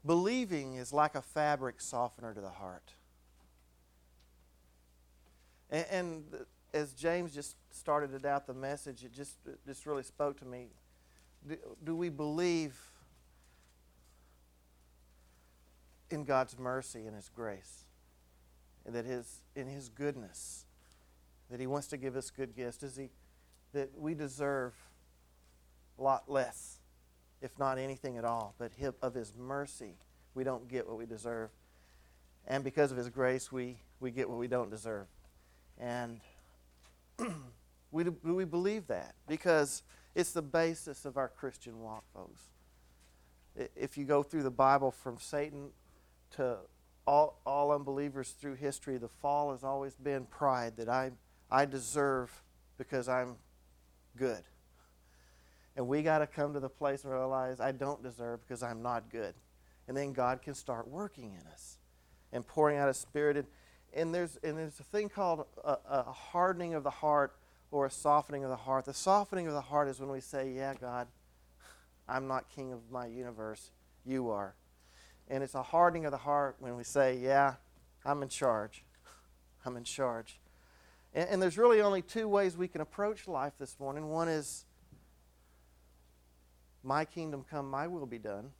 Believing is like a fabric softener to the heart. And as James just started it out, the message, it just really spoke to me. Do we believe in God's mercy and His grace? And that in His goodness, that He wants to give us good gifts? That we deserve a lot less, if not anything at all, but of His mercy, we don't get what we deserve. And because of His grace, we get what we don't deserve. And do we believe that? Because it's the basis of our Christian walk, folks. If you go through the Bible from Satan to all unbelievers through history, the fall has always been pride, that I deserve because I'm good. And we got to come to the place and realize I don't deserve because I'm not good. And then God can start working in us and pouring out His Spirit. And there's a thing called a hardening of the heart or a softening of the heart. The softening of the heart is when we say, yeah, God, I'm not king of my universe. You are. And it's a hardening of the heart when we say, yeah, I'm in charge. I'm in charge. And there's really only two ways we can approach life this morning. One is, my kingdom come, my will be done.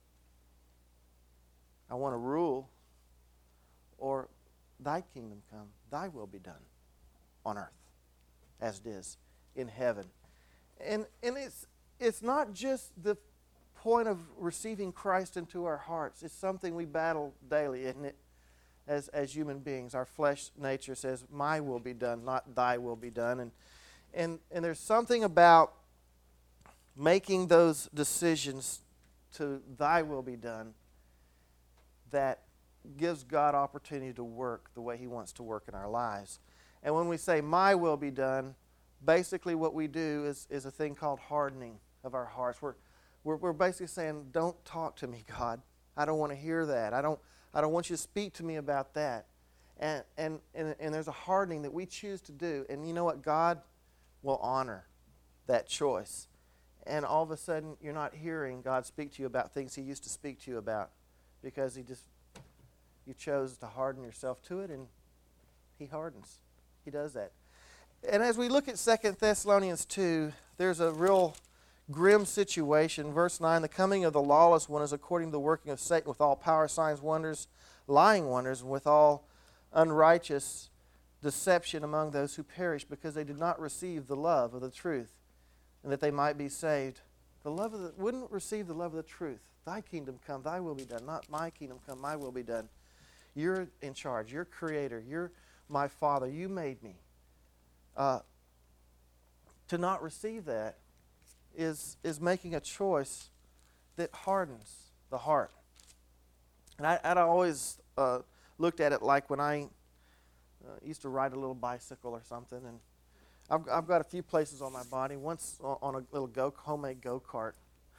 I want to rule. Or, thy kingdom come, thy will be done on earth as it is in heaven. And it's not just the point of receiving Christ into our hearts. It's something we battle daily, isn't it? As human beings, our flesh nature says, my will be done, not thy will be done. And there's something about making those decisions to thy will be done that gives God opportunity to work the way He wants to work in our lives. And when we say, my will be done, basically what we do is a thing called hardening of our hearts. We're basically saying, don't talk to me, God. I don't want to hear that. I don't want you to speak to me about that. And there's a hardening that we choose to do. And you know what? God will honor that choice. And all of a sudden, you're not hearing God speak to you about things He used to speak to you about because you chose to harden yourself to it, and He hardens. He does that. And as we look at 2 Thessalonians 2, there's a real grim situation. Verse 9, the coming of the lawless one is according to the working of Satan with all power, signs, wonders, lying wonders, and with all unrighteous deception among those who perish, because they did not receive the love of the truth, and that they might be saved. Wouldn't receive the love of the truth. Thy kingdom come, thy will be done. Not my kingdom come, my will be done. You're in charge. You're creator. You're my Father. You made me. To not receive that is making a choice that hardens the heart. And I'd always looked at it like when I used to ride a little bicycle or something, and I've got a few places on my body. Once on a little homemade go-kart.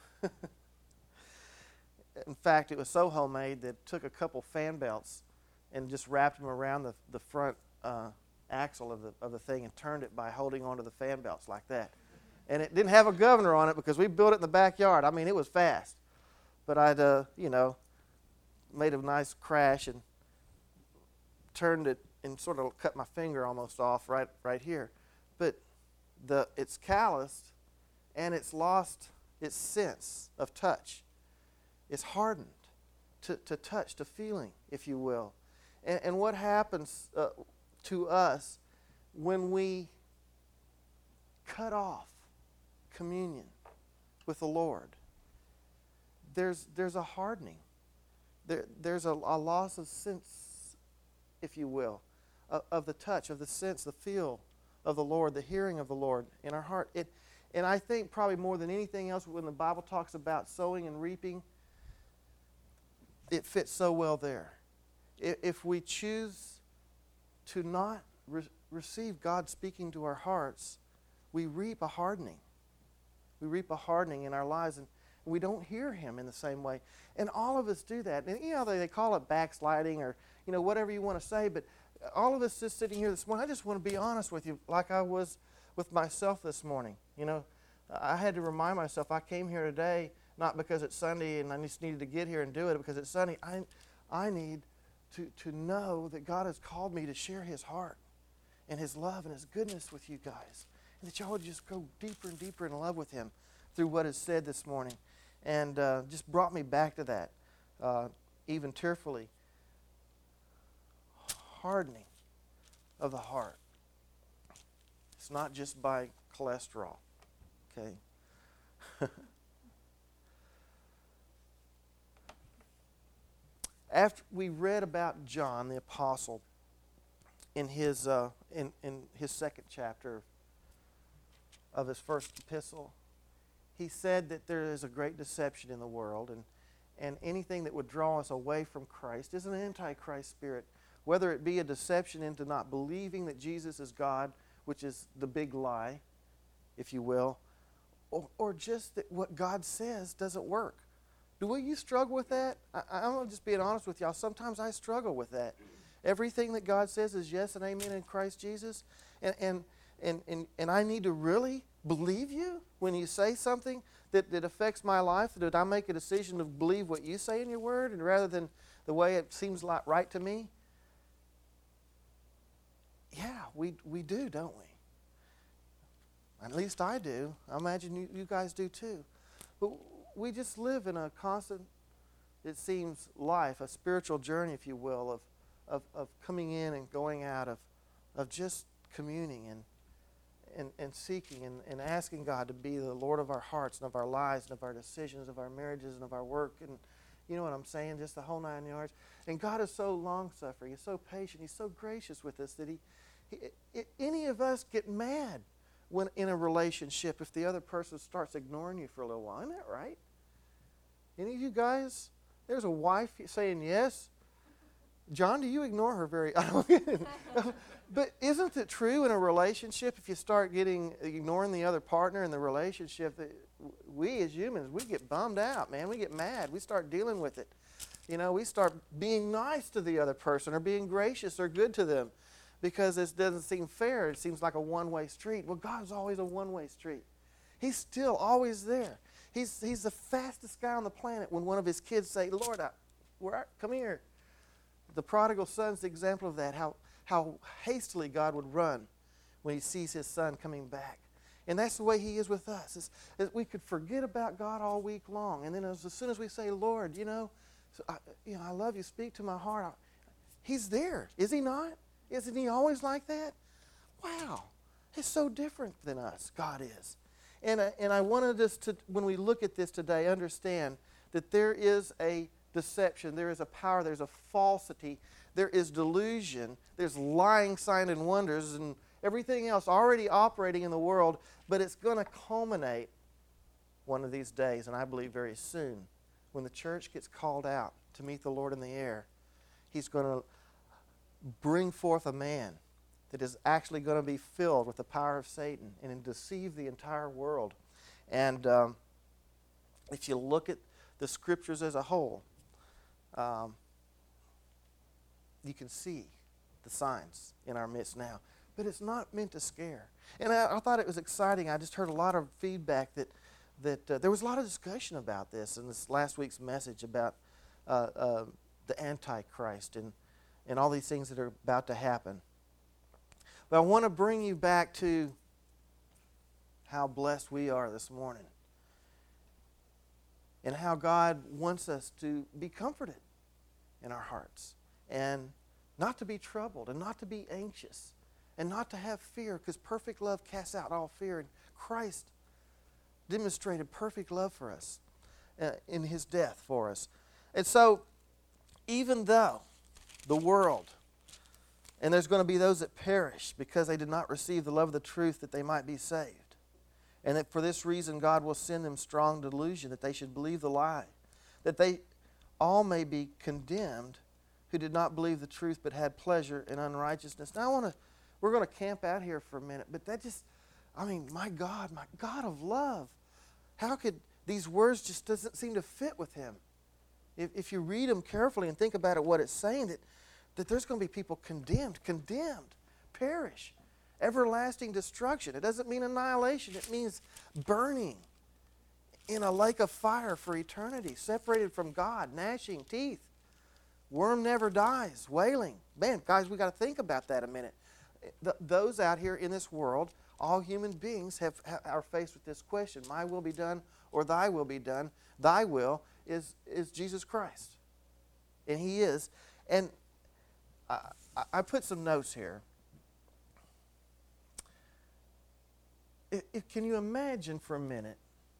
In fact, it was so homemade that it took a couple fan belts and just wrapped them around the front axle of the thing and turned it by holding onto the fan belts like that. And it didn't have a governor on it because we built it in the backyard. I mean, it was fast. But I'd, made a nice crash and turned it and sort of cut my finger almost off right here. But it's calloused and it's lost its sense of touch. It's hardened to touch, to feeling, if you will. And what happens to us when we cut off communion with the Lord? There's a hardening. There's a loss of sense, if you will, of the touch, of the sense, the feel of the Lord, the hearing of the Lord in our heart. And I think probably more than anything else, when the Bible talks about sowing and reaping, it fits so well there. If we choose to not receive God speaking to our hearts, we reap a hardening. We reap a hardening in our lives, and we don't hear Him in the same way. And all of us do that. And they call it backsliding or whatever you want to say, but all of us just sitting here this morning, I just want to be honest with you like I was with myself this morning. I had to remind myself I came here today not because it's Sunday and I just needed to get here and do it, because it's Sunday. I need to know that God has called me to share His heart and His love and His goodness with you guys. And that y'all would just go deeper and deeper in love with Him through what is said this morning. And just brought me back to that, even tearfully. Hardening of the heart. It's not just by cholesterol, okay? After we read about John the Apostle in his second chapter of his first epistle, he said that there is a great deception in the world, and anything that would draw us away from Christ is an antichrist spirit, whether it be a deception into not believing that Jesus is God, which is the big lie, if you will, or just that what God says doesn't work. Do you struggle with that? I'm just being honest with y'all. Sometimes I struggle with that. Everything that God says is yes and amen in Christ Jesus, and I need to really believe you when you say something that affects my life, that I make a decision to believe what you say in your word, and rather than the way it seems like right to me. Yeah, we do, don't we? At least I do. I imagine you guys do too. But we just live in a constant, it seems, life, a spiritual journey, if you will, of coming in and going out, of just communing and seeking and asking God to be the Lord of our hearts and of our lives and of our decisions, of our marriages and of our work, and you know what I'm saying, just the whole 9 yards. And God is so long-suffering. He's so patient. He's so gracious with us that any of us get mad when in a relationship if the other person starts ignoring you for a little while. Isn't that right? Any of you guys, there's a wife saying yes. John, do you ignore her very... But isn't it true in a relationship, if you start ignoring the other partner in the relationship, that we as humans, we get bummed out, man. We get mad. We start dealing with it. You know, we start being nice to the other person or being gracious or good to them because it doesn't seem fair. It seems like a one-way street. Well, God's always a one-way street. He's still always there. He's the fastest guy on the planet when one of his kids say, Lord, come here. The prodigal son's the example of that, how hastily God would run when he sees his son coming back. And that's the way he is with us. We could forget about God all week long. And then as soon as we say, Lord, I love you, speak to my heart, he's there. Is he not? Isn't he always like that? Wow. It's so different than us, God is. And I wanted us to, when we look at this today, understand that there is a deception, there is a power, there's a falsity, there is delusion, there's lying signs and wonders and everything else already operating in the world, but it's going to culminate one of these days, and I believe very soon, when the church gets called out to meet the Lord in the air. He's going to bring forth a man that is actually going to be filled with the power of Satan and deceive the entire world. And if you look at the Scriptures as a whole, you can see the signs in our midst now. But it's not meant to scare. And I thought it was exciting. I just heard a lot of feedback that there was a lot of discussion about this in this last week's message about the Antichrist and all these things that are about to happen. But I want to bring you back to how blessed we are this morning and how God wants us to be comforted in our hearts and not to be troubled and not to be anxious and not to have fear, because perfect love casts out all fear. And Christ demonstrated perfect love for us in his death for us. And so even though the world, and there's going to be those that perish because they did not receive the love of the truth that they might be saved, and that for this reason God will send them strong delusion that they should believe the lie, that they all may be condemned who did not believe the truth but had pleasure in unrighteousness. Now we're going to camp out here for a minute, but that just, my God of love, how could these words just doesn't seem to fit with him? If you read them carefully and think about it, what it's saying, that there's going to be people condemned, perish, everlasting destruction. It doesn't mean annihilation. It means burning in a lake of fire for eternity, separated from God, gnashing teeth. Worm never dies, wailing. Man, guys, we got to think about that a minute. Those out here in this world, all human beings are faced with this question: my will be done, or thy will be done. Thy will is Jesus Christ. And he is. And I put some notes here. Can you imagine for a minute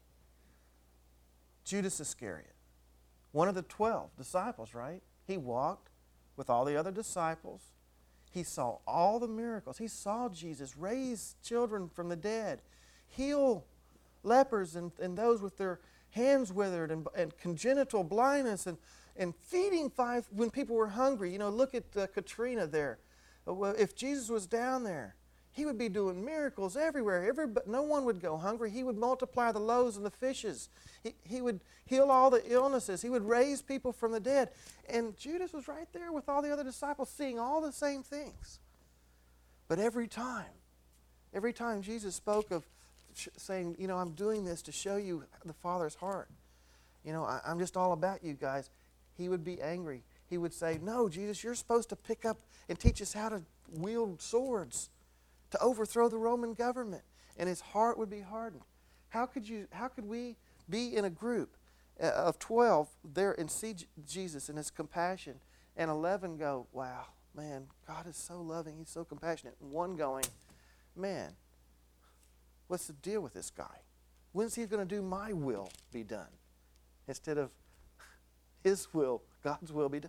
Judas Iscariot, one of the 12 disciples, right? He walked with all the other disciples. He saw all the miracles. He saw Jesus raise children from the dead, heal lepers and those with their hands withered and congenital blindness, and feeding five when people were hungry. You know, look at Katrina there. If Jesus was down there, he would be doing miracles everywhere. No one would go hungry. He would multiply the loaves and the fishes. He would heal all the illnesses. He would raise people from the dead. And Judas was right there with all the other disciples seeing all the same things. But every time Jesus spoke of saying, you know, I'm doing this to show you the Father's heart. You know, I'm just all about you guys. He would be angry. He would say, no, Jesus, you're supposed to pick up and teach us how to wield swords to overthrow the Roman government. And his heart would be hardened. How could we be in a group of 12 there and see Jesus and his compassion, and 11 go, wow, man, God is so loving, he's so compassionate, and one going, man, what's the deal with this guy? When's he going to do my will be done instead of his will, God's will be done?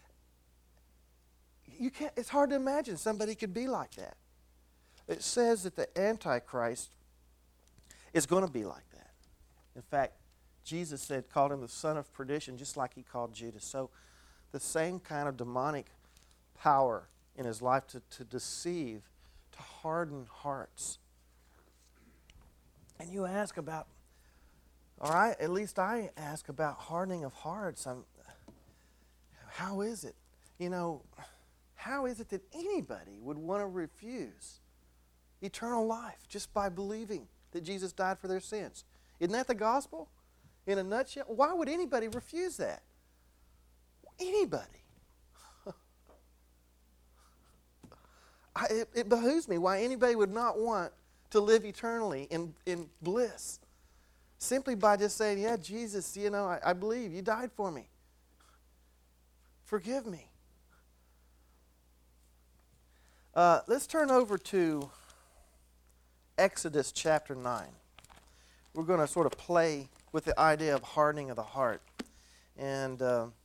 It's hard to imagine somebody could be like that. It says that the Antichrist is going to be like that. In fact, Jesus called him the son of perdition, just like he called Judas. So the same kind of demonic power in his life to deceive, to harden hearts. And you ask about, all right, at least I ask about hardening of hearts. How is it? You know, how is it that anybody would want to refuse eternal life just by believing that Jesus died for their sins? Isn't that the gospel in a nutshell? Why would anybody refuse that? Anybody. It behooves me why anybody would not want to live eternally in bliss simply by just saying, yeah, Jesus, you know, I believe you died for me. Forgive me. Let's turn over to Exodus chapter 9. We're going to sort of play with the idea of hardening of the heart. And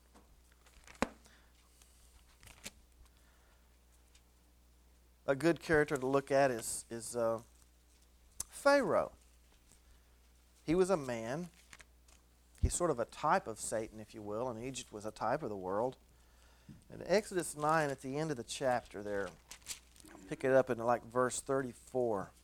a good character to look at is Pharaoh. He was a man. He's sort of a type of Satan, if you will, and Egypt was a type of the world. In Exodus 9, at the end of the chapter there, pick it up in like verse 34.